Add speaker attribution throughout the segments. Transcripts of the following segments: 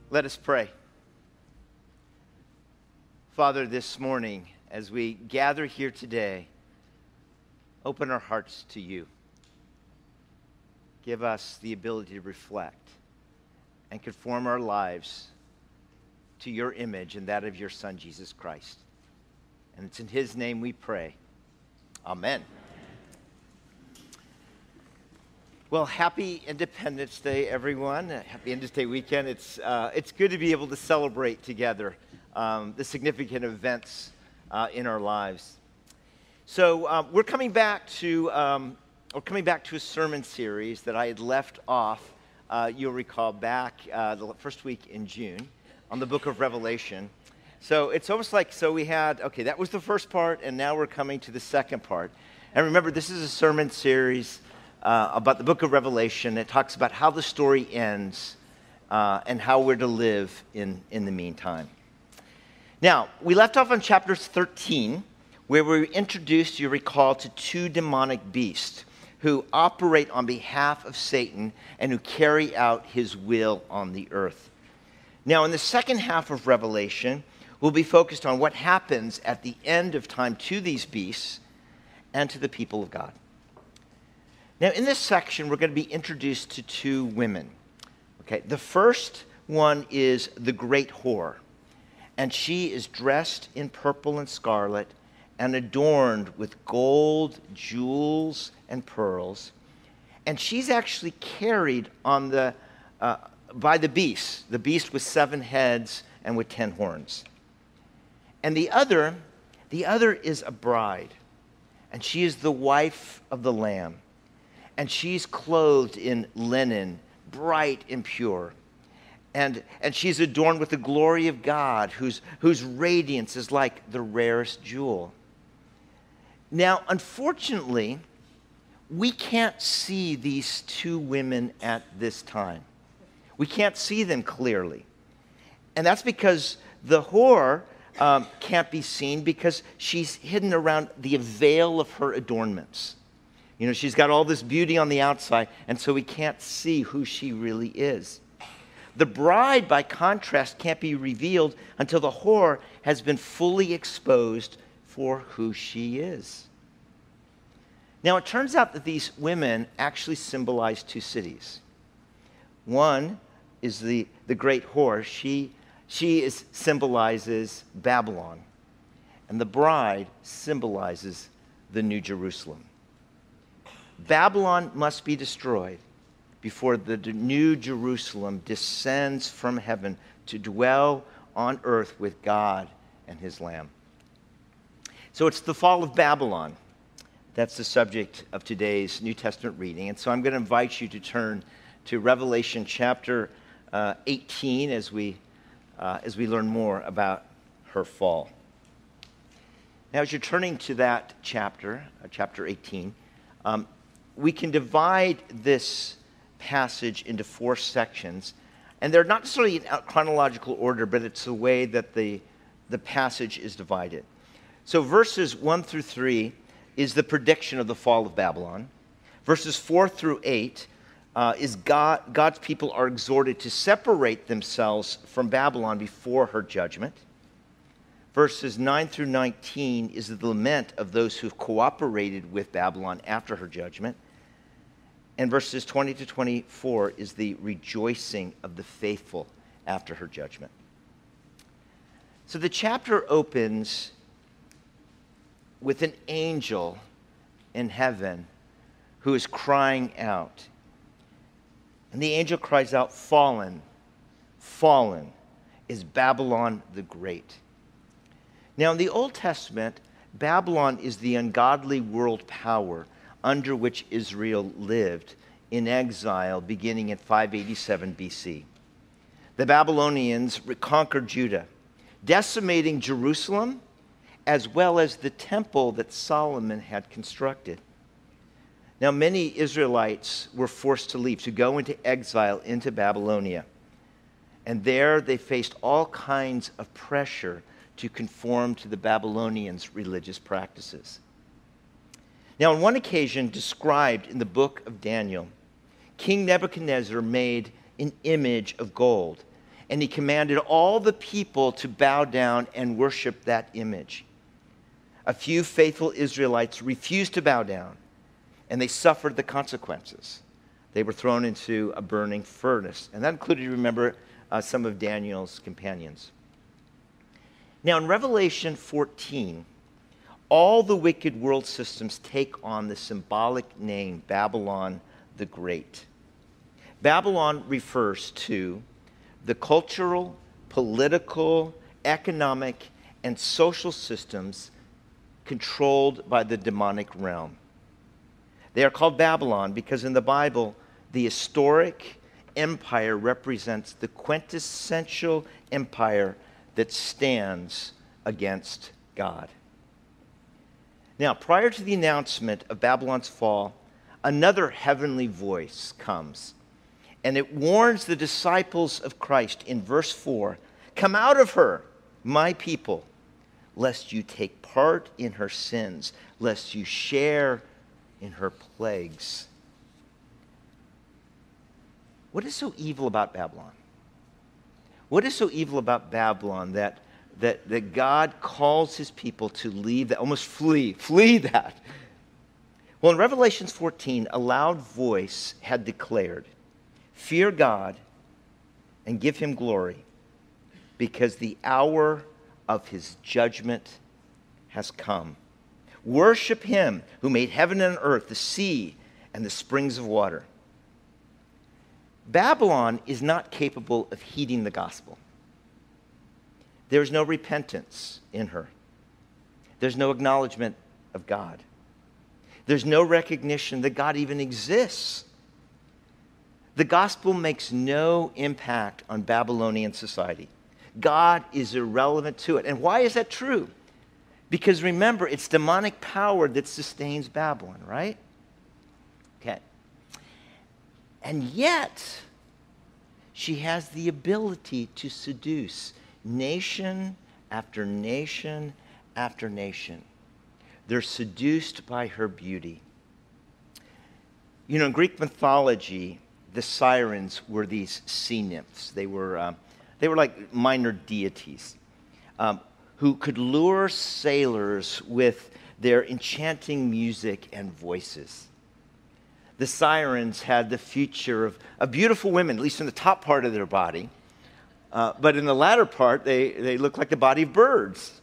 Speaker 1: Let us pray. Father, this morning, as we gather here today, open our hearts to you. Give us the ability to reflect and conform our lives to your image and that of your Son, Jesus Christ. And it's in his name we pray. Amen. Well, happy Independence Day, everyone. Happy Independence Day weekend. It's good to be able to celebrate together the significant events in our lives. So we're coming back to a sermon series that I had left off. You'll recall back the first week in June on the book of Revelation. So it's almost like that was the first part, and now we're coming to the second part. And remember, this is a sermon series about the book of Revelation. It talks about how the story ends and how we're to live in the meantime. Now, we left off on chapter 13, where we were introduced, you recall, to two demonic beasts who operate on behalf of Satan and who carry out his will on the earth. Now, in the second half of Revelation, we'll be focused on what happens at the end of time to these beasts and to the people of God. Now, in this section, we're going to be introduced to two women. Okay, the first one is the great whore, and she is dressed in purple and scarlet and adorned with gold, jewels, and pearls. And she's actually carried on by the beast with 7 heads and with 10 horns. And the other is a bride, and she is the wife of the Lamb. And she's clothed in linen, bright and pure. And she's adorned with the glory of God, whose radiance is like the rarest jewel. Now, unfortunately, we can't see these two women at this time. We can't see them clearly. And that's because the whore can't be seen because she's hidden around the veil of her adornments. You know, she's got all this beauty on the outside, and so we can't see who she really is. The bride, by contrast, can't be revealed until the whore has been fully exposed for who she is. Now, it turns out that these women actually symbolize two cities. One is the great whore. She symbolizes Babylon, and the bride symbolizes the New Jerusalem. Babylon must be destroyed before the New Jerusalem descends from heaven to dwell on earth with God and his Lamb. So it's the fall of Babylon. That's the subject of today's New Testament reading. And so I'm going to invite you to turn to Revelation chapter 18 as we learn more about her fall. Now, as you're turning to that chapter 18, we can divide this passage into 4 sections, and they're not necessarily in chronological order, but it's the way that the passage is divided. So verses 1 through 3 is the prediction of the fall of Babylon. Verses 4 through 8 is God's people are exhorted to separate themselves from Babylon before her judgment. Verses 9 through 19 is the lament of those who've cooperated with Babylon after her judgment. And verses 20 to 24 is the rejoicing of the faithful after her judgment. So the chapter opens with an angel in heaven who is crying out. And the angel cries out, "Fallen, fallen is Babylon the Great." Now, in the Old Testament, Babylon is the ungodly world power under which Israel lived in exile beginning in 587 BC. The Babylonians conquered Judah, decimating Jerusalem as well as the temple that Solomon had constructed. Now, many Israelites were forced to leave, to go into exile into Babylonia. And there they faced all kinds of pressure to conform to the Babylonians' religious practices. Now, on one occasion described in the book of Daniel, King Nebuchadnezzar made an image of gold, and he commanded all the people to bow down and worship that image. A few faithful Israelites refused to bow down, and they suffered the consequences. They were thrown into a burning furnace, and that included, remember, some of Daniel's companions. Now, in Revelation 14, all the wicked world systems take on the symbolic name Babylon the Great. Babylon refers to the cultural, political, economic, and social systems controlled by the demonic realm. They are called Babylon because in the Bible, the historic empire represents the quintessential empire that stands against God. Now, prior to the announcement of Babylon's fall, another heavenly voice comes, and it warns the disciples of Christ in verse 4, "Come out of her, my people, lest you take part in her sins, lest you share in her plagues." What is so evil about Babylon? What is so evil about Babylon that God calls his people to leave that, almost flee that? Well, in Revelation 14, a loud voice had declared, "Fear God and give him glory, because the hour of his judgment has come. Worship him who made heaven and earth, the sea, and the springs of water." Babylon is not capable of heeding the gospel. There's no repentance in her. There's no acknowledgement of God. There's no recognition that God even exists. The gospel makes no impact on Babylonian society. God is irrelevant to it. And why is that true? Because remember, it's demonic power that sustains Babylon, right? Okay. And yet, she has the ability to seduce nation after nation after nation. They're seduced by her beauty. You know, in Greek mythology, the sirens were these sea nymphs. They were like minor deities who could lure sailors with their enchanting music and voices. The sirens had the feature of beautiful women, at least in the top part of their body. But in the latter part, they looked like the body of birds.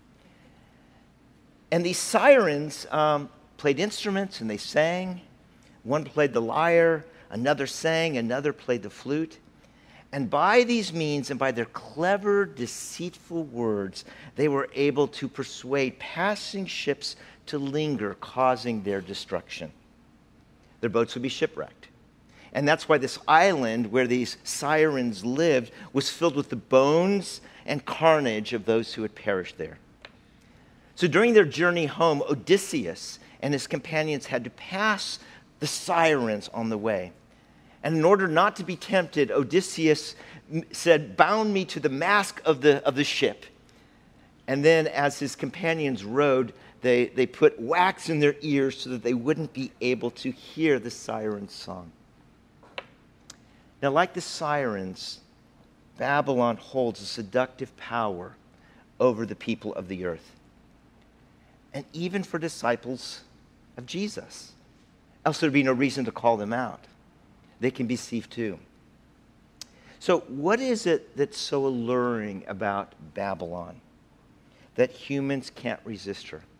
Speaker 1: And these sirens played instruments and they sang. One played the lyre, another sang, another played the flute. And by these means and by their clever, deceitful words, they were able to persuade passing ships to linger, causing their destruction. Their boats would be shipwrecked. And that's why this island where these sirens lived was filled with the bones and carnage of those who had perished there. So during their journey home, Odysseus and his companions had to pass the sirens on the way. And in order not to be tempted, Odysseus said, "Bound me to the mast of the ship." And then as his companions rowed, they put wax in their ears so that they wouldn't be able to hear the siren's song. Now, like the sirens, Babylon holds a seductive power over the people of the earth. And even for disciples of Jesus. Else there'd be no reason to call them out. They can be deceived too. So what is it that's so alluring about Babylon that humans can't resist her?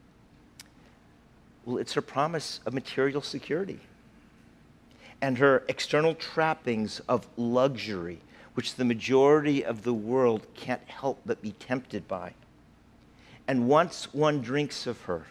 Speaker 1: Well, it's her promise of material security and her external trappings of luxury, which the majority of the world can't help but be tempted by. And once one drinks of her,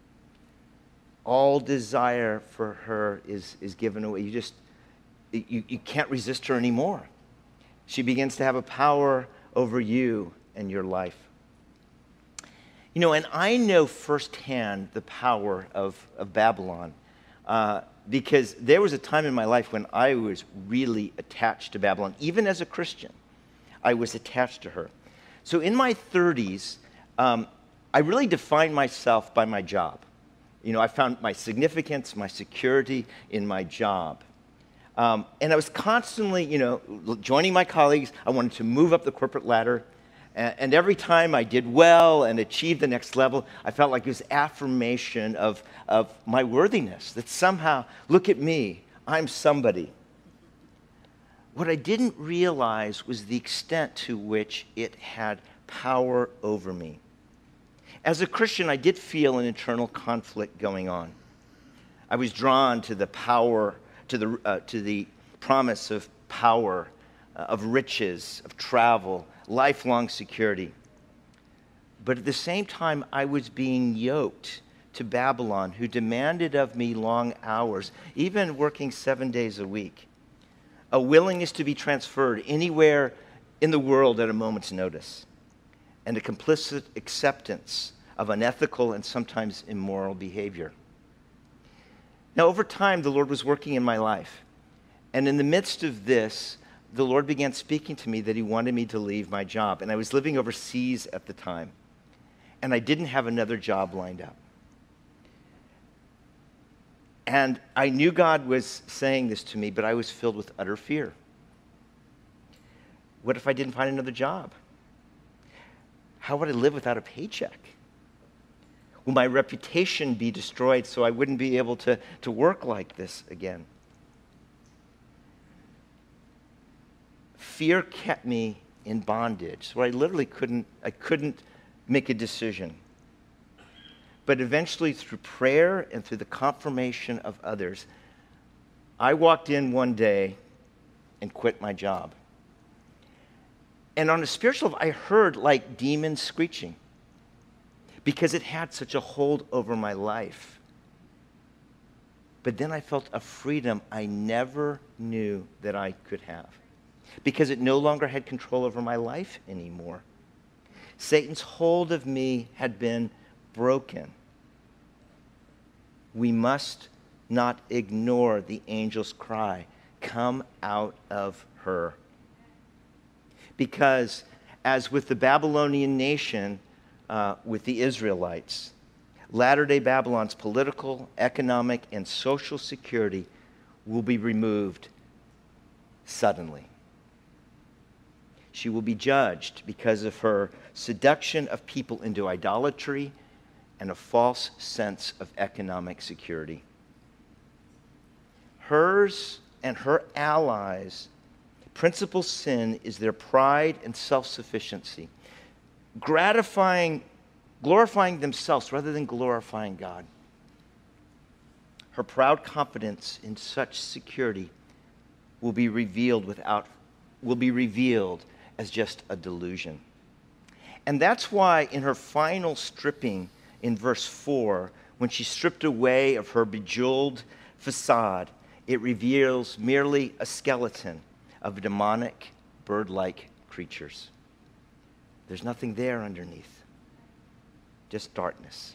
Speaker 1: all desire for her is given away. You can't resist her anymore. She begins to have a power over you and your life. You know, and I know firsthand the power of Babylon because there was a time in my life when I was really attached to Babylon. Even as a Christian, I was attached to her. So in my 30s, I really defined myself by my job. You know, I found my significance, my security in my job. And I was constantly, joining my colleagues. I wanted to move up the corporate ladder. And every time I did well and achieved the next level, I felt like it was affirmation of my worthiness, that somehow, look at me, I'm somebody. What I didn't realize was the extent to which it had power over me. As a Christian, I did feel an internal conflict going on. I was drawn to the power, to the promise of power, of riches, of travel, lifelong security. But at the same time, I was being yoked to Babylon, who demanded of me long hours, even working 7 days a week, a willingness to be transferred anywhere in the world at a moment's notice, and a complicit acceptance of unethical and sometimes immoral behavior. Now, over time, the Lord was working in my life. And in the midst of this, the Lord began speaking to me that he wanted me to leave my job. And I was living overseas at the time. And I didn't have another job lined up. And I knew God was saying this to me, but I was filled with utter fear. What if I didn't find another job? How would I live without a paycheck? Will my reputation be destroyed so I wouldn't be able to work like this again? Fear kept me in bondage, so I literally couldn't make a decision. But eventually, through prayer and through the confirmation of others, I walked in one day and quit my job. And on a spiritual level, I heard like demons screeching because it had such a hold over my life. But then I felt a freedom I never knew that I could have, because it no longer had control over my life anymore. Satan's hold of me had been broken. We must not ignore the angel's cry, "Come out of her." Because as with the Babylonian nation, with the Israelites, latter-day Babylon's political, economic, and social security will be removed suddenly. She will be judged because of her seduction of people into idolatry and a false sense of economic security. Hers and her allies' principal sin is their pride and self-sufficiency, glorifying themselves rather than glorifying God. Her proud confidence in such security will be revealed as just a delusion. And that's why in her final stripping in verse 4, when she stripped away of her bejeweled facade, it reveals merely a skeleton of demonic, bird-like creatures. There's nothing there underneath, just darkness.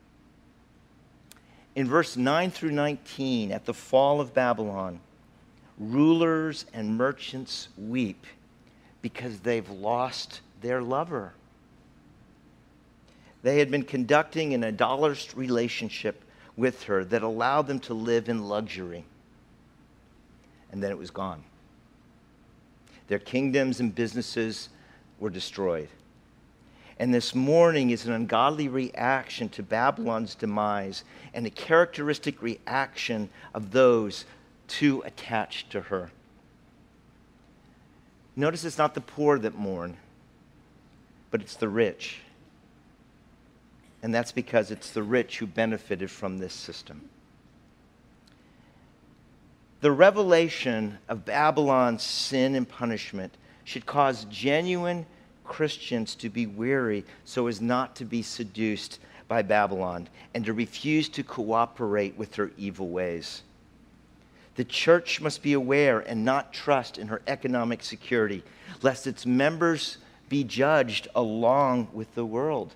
Speaker 1: In verse 9 through 19, at the fall of Babylon, rulers and merchants weep because they've lost their lover. They had been conducting an idolatrous relationship with her that allowed them to live in luxury. And then it was gone. Their kingdoms and businesses were destroyed. And this mourning is an ungodly reaction to Babylon's demise and a characteristic reaction of those too attached to her. Notice it's not the poor that mourn, but it's the rich. And that's because it's the rich who benefited from this system. The revelation of Babylon's sin and punishment should cause genuine Christians to be weary so as not to be seduced by Babylon and to refuse to cooperate with her evil ways. The church must be aware and not trust in her economic security, lest its members be judged along with the world.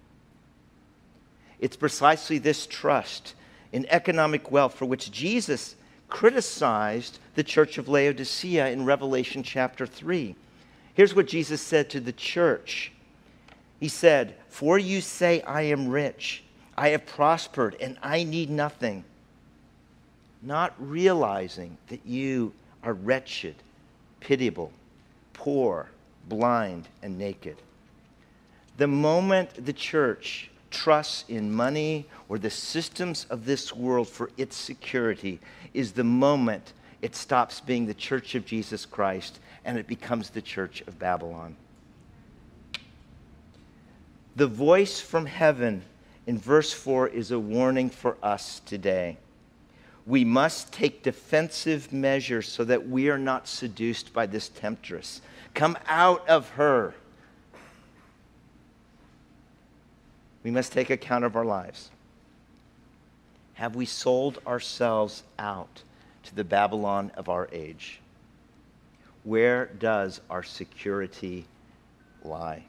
Speaker 1: It's precisely this trust in economic wealth for which Jesus criticized the church of Laodicea in Revelation chapter 3. Here's what Jesus said to the church. He said, "For you say, I am rich, I have prospered, and I need nothing. not realizing that you are wretched, pitiable, poor, blind, and naked. The moment the church trusts in money or the systems of this world for its security is the moment it stops being the church of Jesus Christ and it becomes the church of Babylon. The voice from heaven in verse 4 is a warning for us today. We must take defensive measures so that we are not seduced by this temptress. Come out of her. We must take account of our lives. Have we sold ourselves out to the Babylon of our age? Where does our security lie?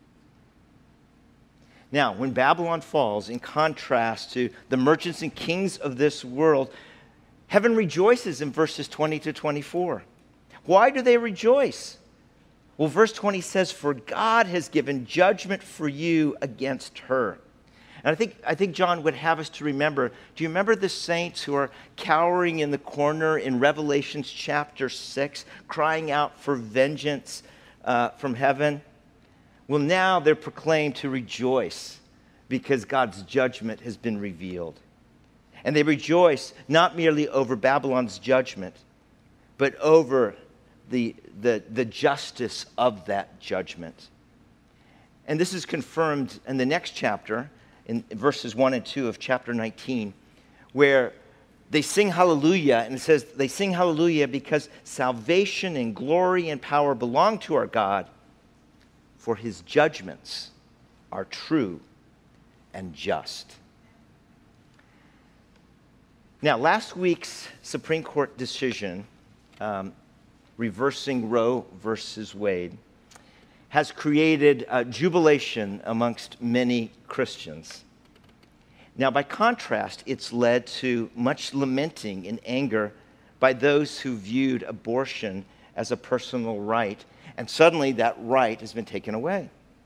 Speaker 1: Now, when Babylon falls, in contrast to the merchants and kings of this world, heaven rejoices in verses 20 to 24. Why do they rejoice? Well, verse 20 says, "For God has given judgment for you against her." And I think John would have us to remember, do you remember the saints who are cowering in the corner in Revelation chapter 6, crying out for vengeance from heaven? Well, now they're proclaimed to rejoice because God's judgment has been revealed. And they rejoice not merely over Babylon's judgment, but over the justice of that judgment. And this is confirmed in the next chapter, in verses 1 and 2 of chapter 19, where they sing hallelujah, and it says they sing hallelujah because salvation and glory and power belong to our God, for his judgments are true and just. Now, last week's Supreme Court decision, reversing Roe versus Wade, has created jubilation amongst many Christians. Now, by contrast, it's led to much lamenting and anger by those who viewed abortion as a personal right, and suddenly that right has been taken away.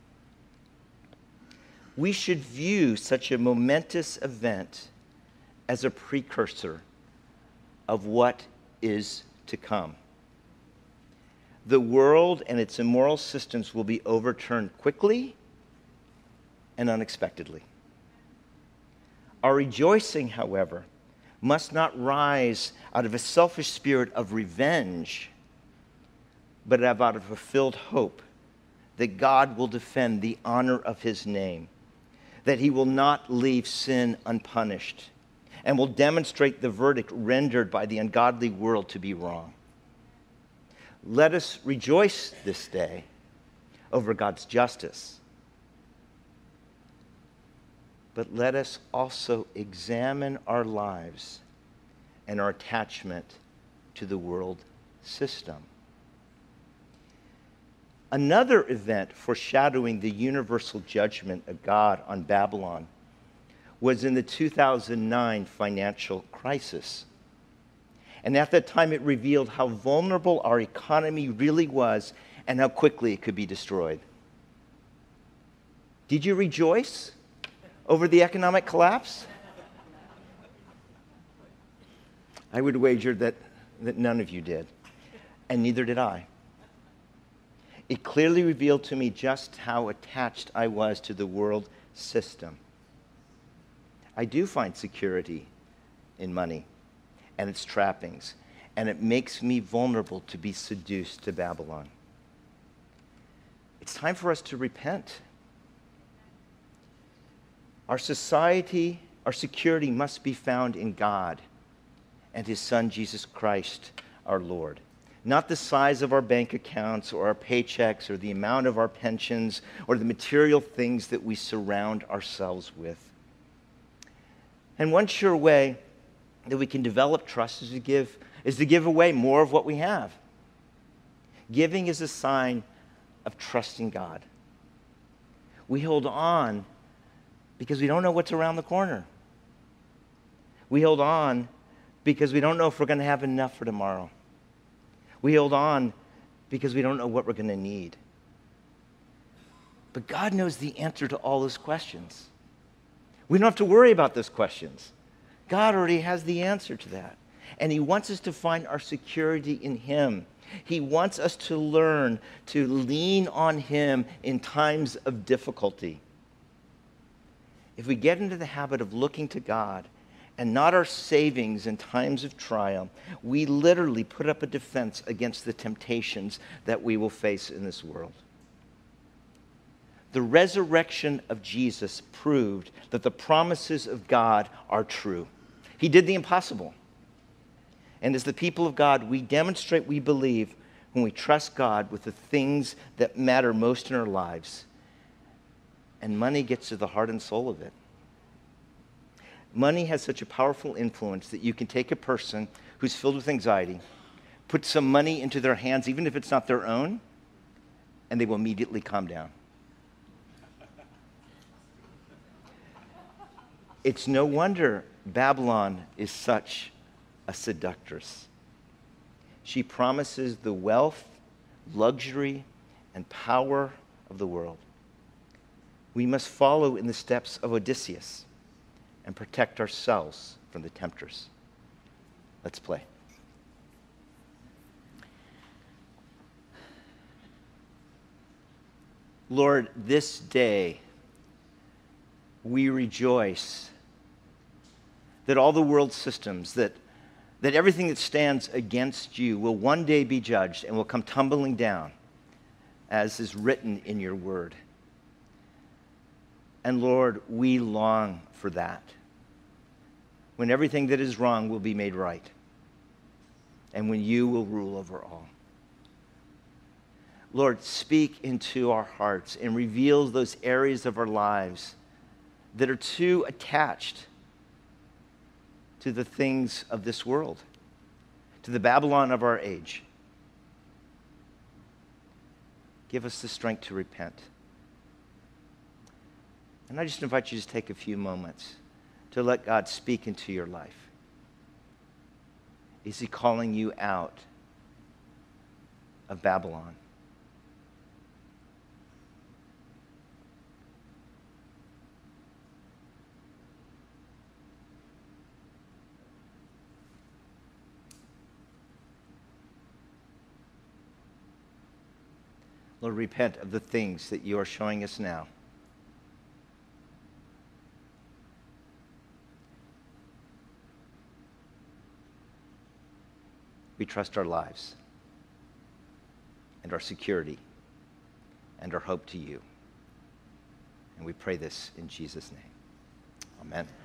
Speaker 1: We should view such a momentous event as a precursor of what is to come. The world and its immoral systems will be overturned quickly and unexpectedly. Our rejoicing, however, must not rise out of a selfish spirit of revenge, but out of a fulfilled hope that God will defend the honor of his name, that he will not leave sin unpunished, and will demonstrate the verdict rendered by the ungodly world to be wrong. Let us rejoice this day over God's justice, but let us also examine our lives and our attachment to the world system. Another event foreshadowing the universal judgment of God on Babylon was in the 2009 financial crisis. And at that time, it revealed how vulnerable our economy really was and how quickly it could be destroyed. Did you rejoice over the economic collapse? I would wager that none of you did, and neither did I. It clearly revealed to me just how attached I was to the world system. I do find security in money and its trappings, and it makes me vulnerable to be seduced to Babylon. It's time for us to repent. Our society, our security must be found in God and his Son, Jesus Christ, our Lord. Not the size of our bank accounts or our paychecks or the amount of our pensions or the material things that we surround ourselves with. And one sure way that we can develop trust is to give away more of what we have. Giving is a sign of trusting God. We hold on because we don't know what's around the corner. We hold on because we don't know if we're going to have enough for tomorrow. We hold on because we don't know what we're going to need. But God knows the answer to all those questions. We don't have to worry about those questions. God already has the answer to that. And he wants us to find our security in him. He wants us to learn to lean on him in times of difficulty. If we get into the habit of looking to God and not our savings in times of trial, we literally put up a defense against the temptations that we will face in this world. The resurrection of Jesus proved that the promises of God are true. He did the impossible. And as the people of God, we demonstrate we believe when we trust God with the things that matter most in our lives. And money gets to the heart and soul of it. Money has such a powerful influence that you can take a person who's filled with anxiety, put some money into their hands, even if it's not their own, and they will immediately calm down. It's no wonder Babylon is such a seductress. She promises the wealth, luxury, and power of the world. We must follow in the steps of Odysseus and protect ourselves from the tempters. Let's pray. Lord, this day we rejoice that all the world systems, that everything that stands against you will one day be judged and will come tumbling down, as is written in your word. And Lord, we long for that, when everything that is wrong will be made right, and when you will rule over all. Lord, speak into our hearts and reveal those areas of our lives that are too attached to the things of this world, to the Babylon of our age. Give us the strength to repent. And I just invite you to take a few moments to let God speak into your life. Is he calling you out of Babylon? Lord, repent of the things that you are showing us now. We trust our lives and our security and our hope to you. And we pray this in Jesus' name. Amen.